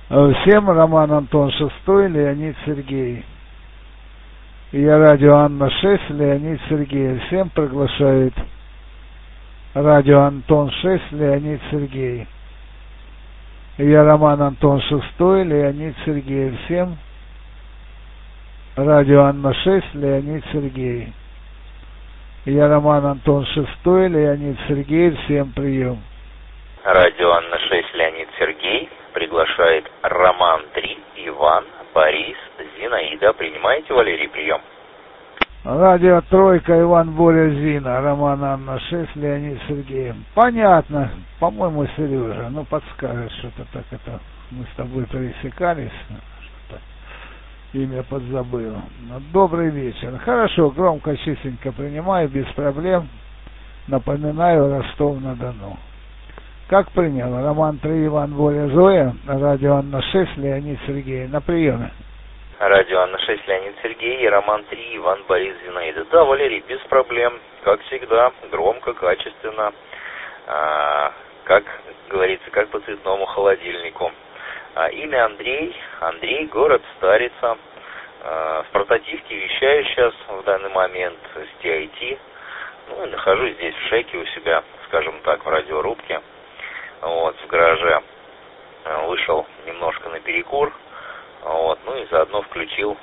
Всем Роман Антон 6, Леонид Сергей. Я радио Анна 6, Леонид Сергей. Всем приглашает радио Антон 6, Леонид Сергей. Я Роман Антон 6, Леонид Сергей. Всем радио Анна 6, Леонид Сергей. Я Роман Антон 6, Леонид Сергей. Всем прием. Радио Анна 6, Леонид Сергей. Приглашает Роман 3, Иван, Борис, Зинаида. Принимаете, Валерий, прием? Радио Тройка, Иван, Боря, Зина, Роман, Анна 6, Леонид Сергей. Понятно. По-моему, Сережа. Ну, подскажет, что-то так это. Мы с тобой пересекались. Что-то имя подзабыл. Добрый вечер. Хорошо, громко, чистенько принимаю, без проблем. Напоминаю, Ростов-на-Дону. Как принял? Роман 3, Иван, Боря, Зоя. Радио Анна 6, Леонид Сергей. На приеме. Радио Анна 6, Леонид Сергей. И Роман 3, Иван, Борис, Зинаида. Да, Валерий, без проблем. Как всегда, громко, качественно. Как говорится, как по цветному холодильнику. Имя Андрей. Андрей, город Старица. В портативке вещаю сейчас в данный момент с TIT. Ну и нахожусь здесь в ШЭКе у себя, скажем так, в радиорубке. Вот, в гараже. Вышел немножко на перекур. Вот, ну и заодно включил.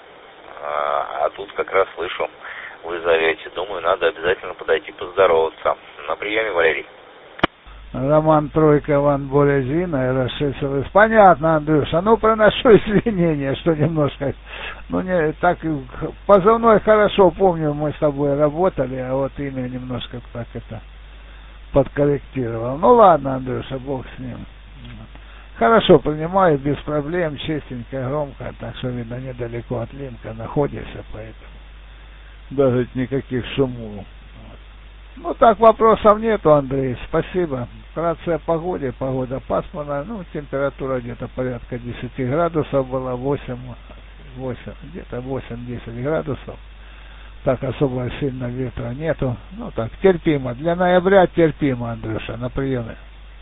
А тут как раз слышу, вы зовете. Думаю, надо обязательно подойти поздороваться. На приеме, Валерий. Роман Тройка, Иван, Боря, Зина, РС. Понятно, Андрюша. Ну, приношу извинения, что немножко... Ну, не так... Позывной хорошо помню, мы с тобой работали, а вот имя немножко так это... подкорректировал. Ну, ладно, Андрюша, бог с ним. Хорошо, принимаю, без проблем, чистенько, громко, так что, видно, недалеко от Линка находишься, поэтому даже никаких шумов. Ну, так, вопросов нету, Андрей, спасибо. Вкратце о погоде. Погода пасмурная, ну, температура где-то порядка 10 градусов была, 8 где-то 8-10 градусов. Так, особо сильно ветра нету. Ну, так, терпимо. Для ноября терпимо, Андрюша, на приеме.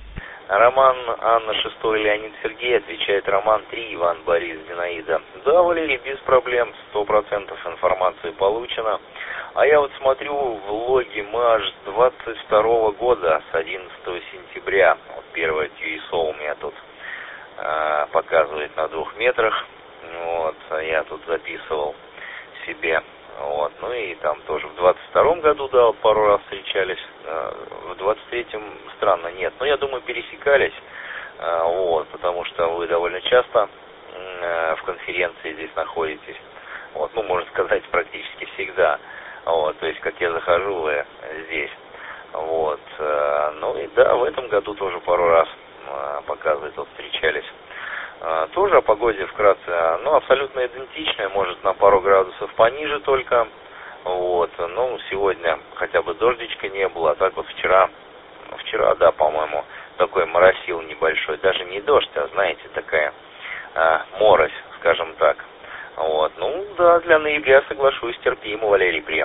Роман Анна 6, Леонид Сергей. Отвечает Роман 3, Иван, Борис, Зинаида. Да, Валерий, без проблем, 100% информации получено. А я вот смотрю в логе МАЖ 22 года, с 11 сентября. Вот первое TUSO у меня тут показывает на 2 метрах. Вот, я тут записывал себе. Вот, ну и там тоже в 22-м году, да, вот пару раз встречались, в 23-м странно нет, но я думаю пересекались, вот, потому что вы довольно часто в конференции здесь находитесь, вот, ну, можно сказать, практически всегда, вот, то есть, как я захожу, вы здесь, вот, ну и да, в этом году тоже пару раз, показывает, вот, встречались. Тоже о погоде вкратце, ну, абсолютно идентичная, может, на пару градусов пониже только, вот, ну, сегодня хотя бы дождичка не было, а так вот вчера, да, по-моему, такой моросил небольшой, даже не дождь, а, знаете, такая морось, скажем так, вот, ну, да, для ноября, соглашусь, терпимо, Валерий, прием.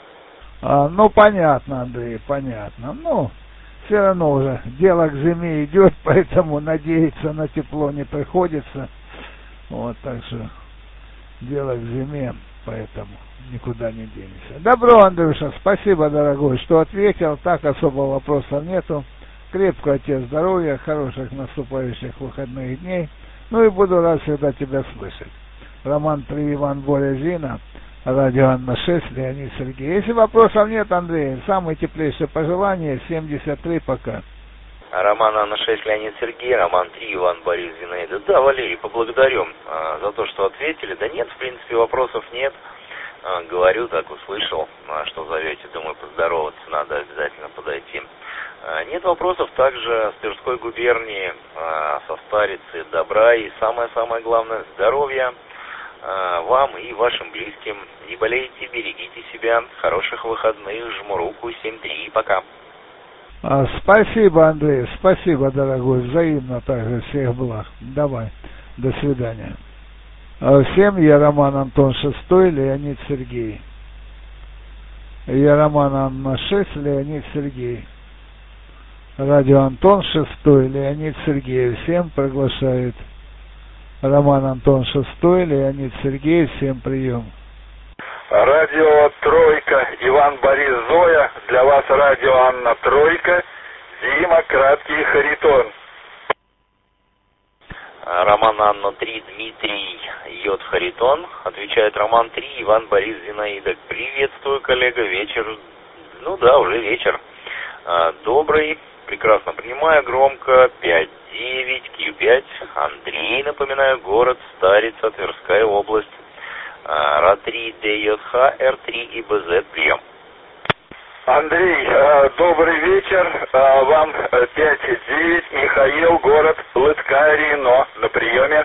Ну, понятно, Андрей, понятно, ну... Все равно уже дело к зиме идет, поэтому надеяться на тепло не приходится. Вот, так что дело к зиме, поэтому никуда не денешься. Добро, Андрюша, спасибо, дорогой, что ответил. Так, особо вопросов нету. Крепкого тебе здоровья, хороших наступающих выходных дней. Ну и буду рад всегда тебя слышать. Роман 3, Иван, Боря, Зина. Радио Анна 6, Леонид Сергей. Если вопросов нет, Андрей, самые теплейшие пожелания, 73 пока. Роман Анна 6, Леонид Сергей, Роман 3, Иван, Борис, Зинаида. Да, Валерий, поблагодарю за то, что ответили. Да нет, в принципе, вопросов нет. Говорю, так услышал, что зовете, думаю, поздороваться надо, обязательно подойти. Нет вопросов также с Тверской губернии, со Старицы, добра и самое-самое главное, здоровья вам и вашим близким. Не болейте, берегите себя. Хороших выходных. Жму руку. 7-3. Пока. Спасибо, Андрей. Спасибо, дорогой. Взаимно также. Всех благ. Давай. До свидания. Всем я Роман Антон 6, Леонид Сергей. Я Роман Анна 6, Леонид Сергей. Радио Антон 6, Леонид Сергей. Всем приглашает Роман Антон Шестой, Леонид Сергеев, всем прием. Радио Тройка, Иван Борис Зоя, для вас радио Анна Тройка, Дима Краткий Харитон. Роман Анна 3, Дмитрий Йод Харитон, отвечает Роман 3, Иван Борис Зинаида. Приветствую, коллега, вечер, ну да, уже вечер. Добрый, прекрасно принимаю, громко, 5-9, Q5, Андрей, напоминаю, город Старица, Тверская область. РА-3, ДЙХ, Р3 и БЗ, прием. Андрей, добрый вечер, вам 5-9, Михаил, город Лытка, Рено, на приеме.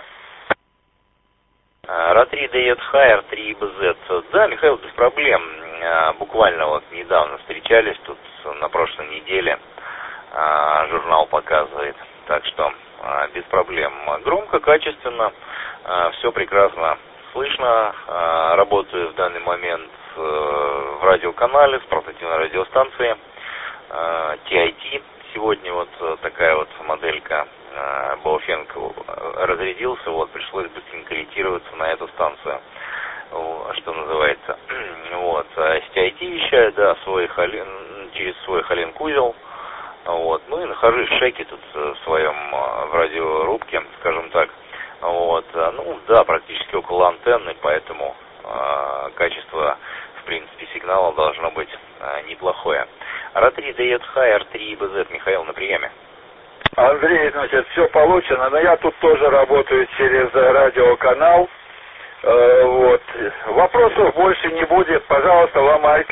РА-3, ДЙХ, Р3 и БЗ. Да, Михаил, без проблем, буквально вот недавно встречались тут на прошлой неделе, журнал показывает, так что без проблем. Громко, качественно, все прекрасно слышно, работаю в данный момент в радиоканале с портативной радиостанции TIT. Сегодня вот такая вот моделька Baofeng разрядился, вот пришлось быстренько ориентироваться на эту станцию, что называется. Вот, с TIT вещаю, да, через свой Халин-узел. Вот, ну и нахожусь в шеке тут в своем в радиорубке, скажем так. Вот, ну да, практически около антенны, поэтому качество, в принципе, сигнала должно быть неплохое. РА-3, ДЙХ, Р3 и БЗ, Михаил, на приеме. Андрей, значит, все получено, но я тут тоже работаю через радиоканал. Вот. Вопросов больше не будет, пожалуйста, вам майк.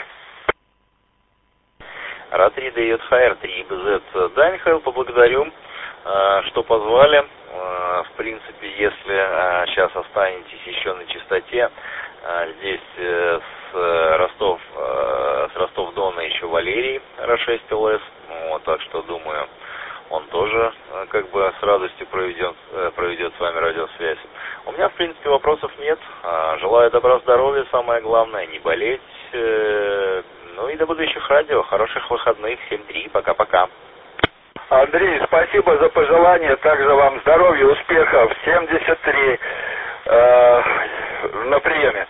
РА-3, ДЙХ, Р3 и БЗ. Да, Михаил, поблагодарю, что позвали. В принципе, если сейчас останетесь еще на частоте, здесь с Ростов-Дона еще Валерий Ра-6 ЛС, вот, так что думаю, он тоже как бы с радостью проведет с вами радиосвязь. У меня, в принципе, вопросов нет. Желаю добра, здоровья, самое главное, не болеть. Ну и до будущих радио. Хороших выходных. 7-3. Пока-пока. Андрей, спасибо за пожелания. Также вам здоровья, успехов. 73 на приеме.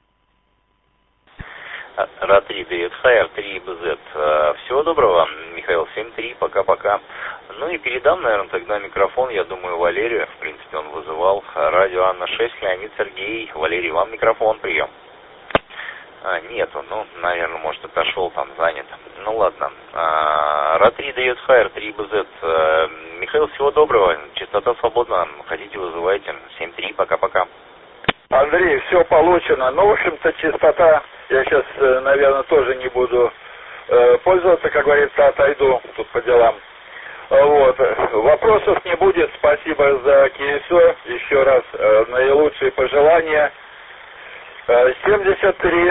РА-3, ДЙХ, Р3 и БЗ. Всего доброго, Михаил. 7-3. Пока-пока. Ну и передам, наверное, тогда микрофон, я думаю, Валерию. В принципе, он вызывал. Радио Анна-6, Леонид Сергей. Валерий, вам микрофон. Прием. Нету, ну, наверное, может, отошел, там занят. Ну, ладно. РА-3, ДЙХ, Р3, БЗ. Михаил, всего доброго. Частота свободна. Хотите, вызывайте. 7-3. Пока-пока. Андрей, все получено. Ну, в общем-то, частота, я сейчас, наверное, тоже не буду пользоваться, как говорится, отойду тут по делам. Вот. Вопросов не будет. Спасибо за КСО. Еще раз наилучшие пожелания. 73.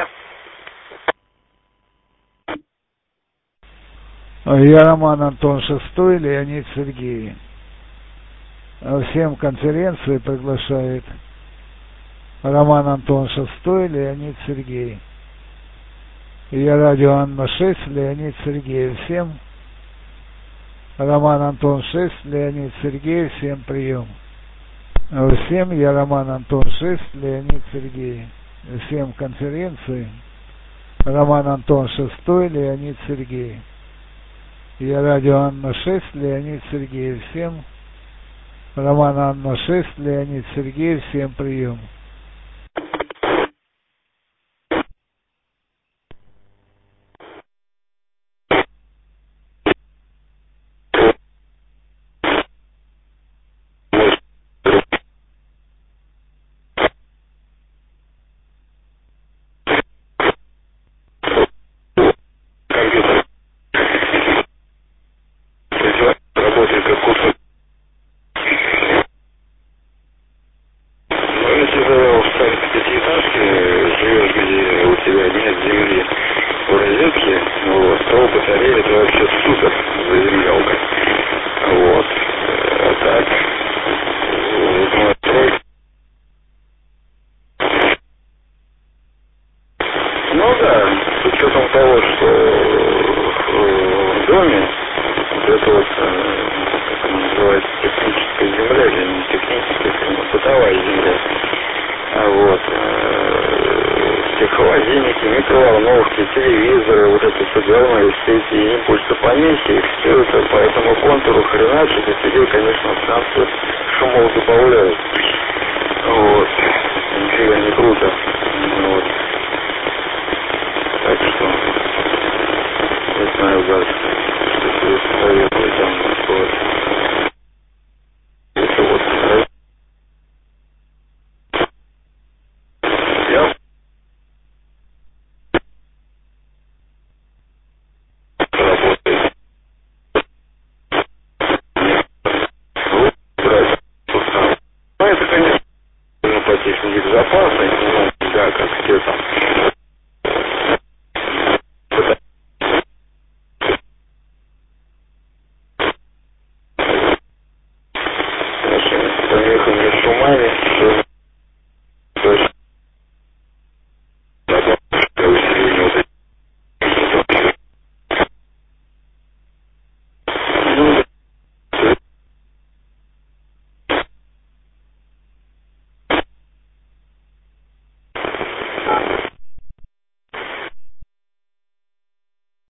Я Роман Антон Шестой, Леонид Сергеев. Всем конференции приглашает Роман Антон Шестой, Леонид Сергеев. Я радио Анна-6, Леонид Сергеев. Всем Роман Антон 6, Леонид Сергеев. Всем прием. Всем я Роман Антон 6, Леонид Сергеев. Всем конференции Роман Антон Шестой, Леонид Сергеев. Я радио Анна-6, Леонид Сергеев. Всем Роман Анна-6, Леонид Сергеев. Всем прием. доме, вот это вот, как это называется, называется техническая земля, или не техническая, это бытовая земля. Вот. Холодильники, микроволновки, телевизоры, вот это все говно, все эти импульсы помехи, их все это по этому контуру хреначит, и тебе, конечно, станцию шумов добавляют. Вот. Нифига не круто. Вот. Так что, не знаю дальше, что тебе советую там, вот. Это вот, я работаю. Ну, это, конечно, по технике безопасности, ну, да, как все там. С помехами, шумами, все.